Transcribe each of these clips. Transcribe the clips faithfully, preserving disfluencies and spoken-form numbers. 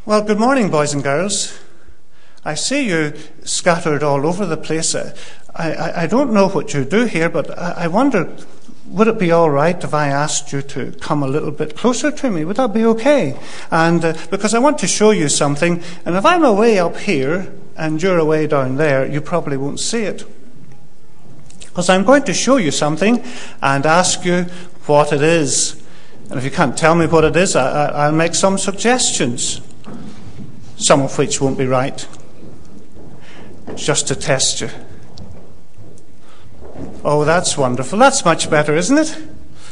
Well, good morning, boys and girls. I see you scattered all over the place. I, I, I don't know what you do here, but I, I wonder, would it be all right if I asked you to come a little bit closer to me? Would that be okay? And uh, because I want to show you something, and if I'm away up here and you're away down there, you probably won't see it. Because I'm going to show you something and ask you what it is. And if you can't tell me what it is, I, I, I'll make some suggestions, some of which won't be right, just to test you. Oh, that's wonderful. That's much better, isn't it?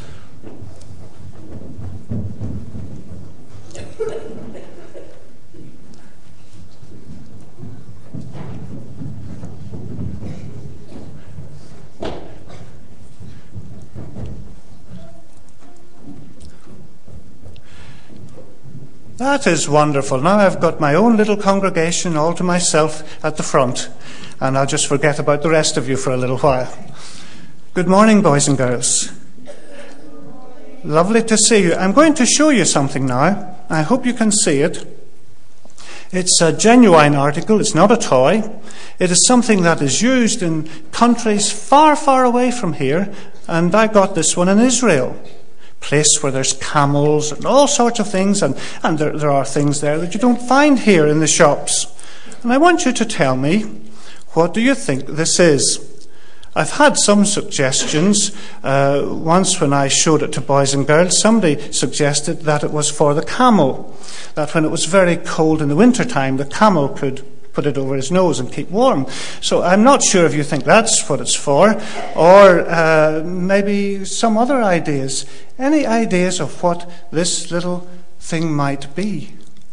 That is wonderful. Now I've got my own little congregation all to myself at the front, and I'll just forget about the rest of you for a little while. Good morning, boys and girls. Lovely to see you. I'm going to show you something now. I hope you can see it. It's a genuine article. It's not a toy. It is something that is used in countries far, far away from here, and I got this one in Israel. Place where there's camels and all sorts of things, and, and there, there are things there that you don't find here in the shops. And I want you to tell me, what do you think this is? I've had some suggestions. Uh, once when I showed it to boys and girls, somebody suggested that it was for the camel, that when it was very cold in the wintertime, the camel could put it over his nose and keep warm. So I'm not sure if you think that's what it's for, or uh, maybe some other ideas. Any ideas of what this little thing might be?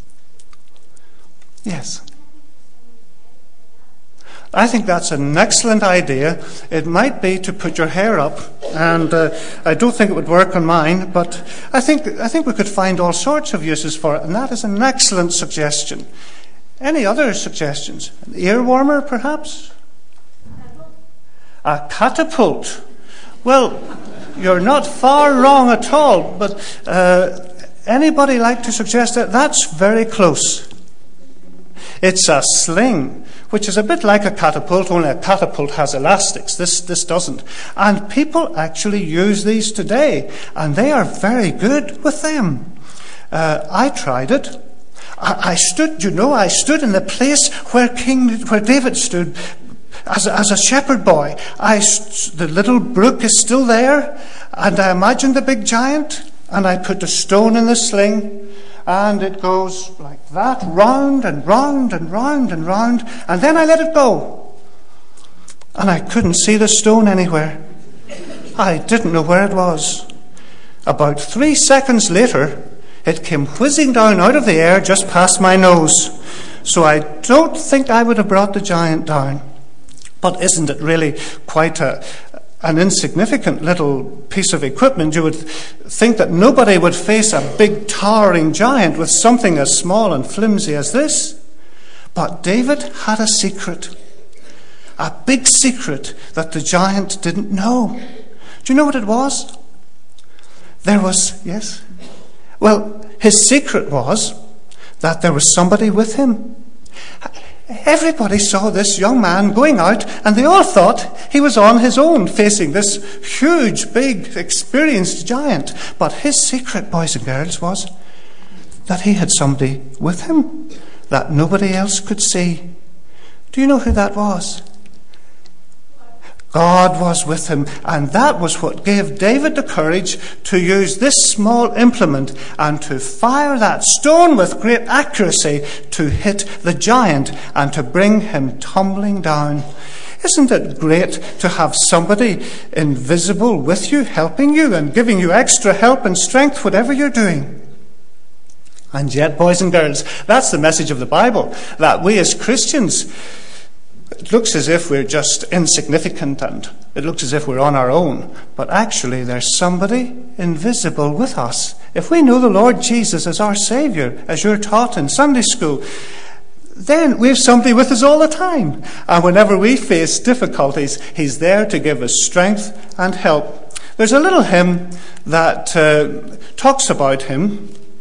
Yes. I think that's an excellent idea. It might be to put your hair up, and uh, I don't think it would work on mine, but I think I think we could find all sorts of uses for it, and that is an excellent suggestion. Any other suggestions? An ear warmer, perhaps? A catapult. Well, you're not far wrong at all, but uh, anybody like to suggest that? That's very close. It's a sling, which is a bit like a catapult, only a catapult has elastics. This, this doesn't. And people actually use these today, and they are very good with them. Uh, I tried it. I stood, you know, I stood in the place where King, where David stood as a, as a shepherd boy. I, the little brook is still there, and I imagined the big giant, and I put the stone in the sling, and it goes like that, round and round and round and round, and then I let it go. And I couldn't see the stone anywhere. I didn't know where it was. About three seconds later, it came whizzing down out of the air just past my nose. So I don't think I would have brought the giant down. But isn't it really quite a, an insignificant little piece of equipment? You would think that nobody would face a big towering giant with something as small and flimsy as this. But David had a secret. A big secret that the giant didn't know. Do you know what it was? There was, yes? Well, his secret was that there was somebody with him. Everybody saw this young man going out, and they all thought he was on his own, facing this huge, big, experienced giant. But his secret, boys and girls, was that he had somebody with him that nobody else could see. Do you know who that was? God was with him, and that was what gave David the courage to use this small implement and to fire that stone with great accuracy to hit the giant and to bring him tumbling down. Isn't it great to have somebody invisible with you, helping you and giving you extra help and strength, whatever you're doing? And yet, boys and girls, that's the message of the Bible, that we as Christians, it looks as if we're just insignificant and it looks as if we're on our own. But actually there's somebody invisible with us. If we know the Lord Jesus as our Saviour, as you're taught in Sunday school, then we have somebody with us all the time. And whenever we face difficulties, He's there to give us strength and help. There's a little hymn that uh, talks about Him.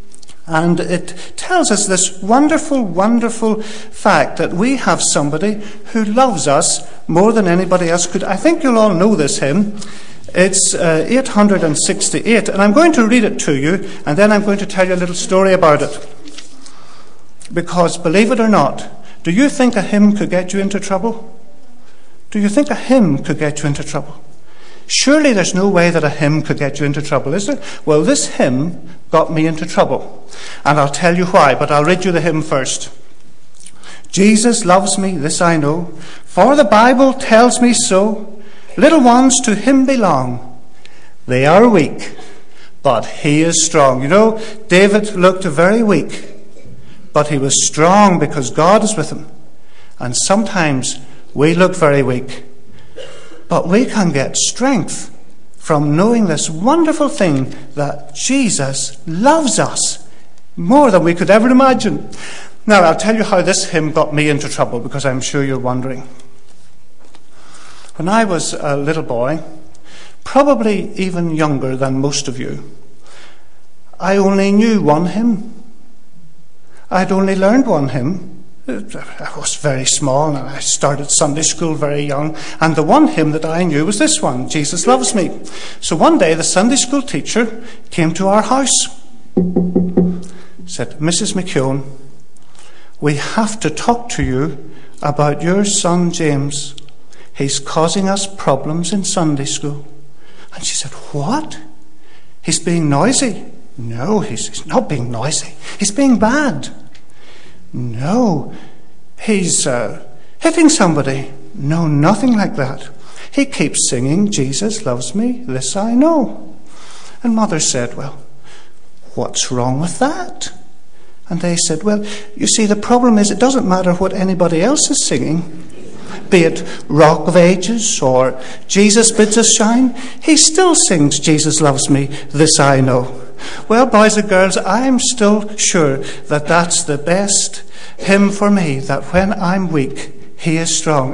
And it tells us this wonderful, wonderful fact that we have somebody who loves us more than anybody else could. I think you'll all know this hymn. It's uh, eight hundred sixty-eight, and I'm going to read it to you, and then I'm going to tell you a little story about it. Because, believe it or not, do you think a hymn could get you into trouble? Do you think a hymn could get you into trouble? Surely there's no way that a hymn could get you into trouble, is there? Well, this hymn got me into trouble. And I'll tell you why, but I'll read you the hymn first. Jesus loves me, this I know, for the Bible tells me so. Little ones to him belong. They are weak, but he is strong. You know, David looked very weak, but he was strong because God is with him. And sometimes we look very weak, but we can get strength from knowing this wonderful thing that Jesus loves us more than we could ever imagine. Now, I'll tell you how this hymn got me into trouble, because I'm sure you're wondering. When I was a little boy, probably even younger than most of you, I only knew one hymn. I'd only learned one hymn. I was very small, and I started Sunday school very young, and the one hymn that I knew was this one, Jesus Loves Me. So one day the Sunday school teacher came to our house, said, Missus McKeown, we have to talk to you about your son James. He's causing us problems in Sunday school. And she said, what? He's being noisy. No, he's, he's not being noisy. He's being bad. No, he's uh, hitting somebody. No, nothing like that. He keeps singing, Jesus loves me, this I know. And Mother said, well, what's wrong with that? And they said, well, you see, the problem is it doesn't matter what anybody else is singing, be it Rock of Ages or Jesus Bids Us Shine. He still sings, Jesus loves me, this I know. Well, boys and girls, I'm still sure that that's the best hymn for me, that when I'm weak, he is strong.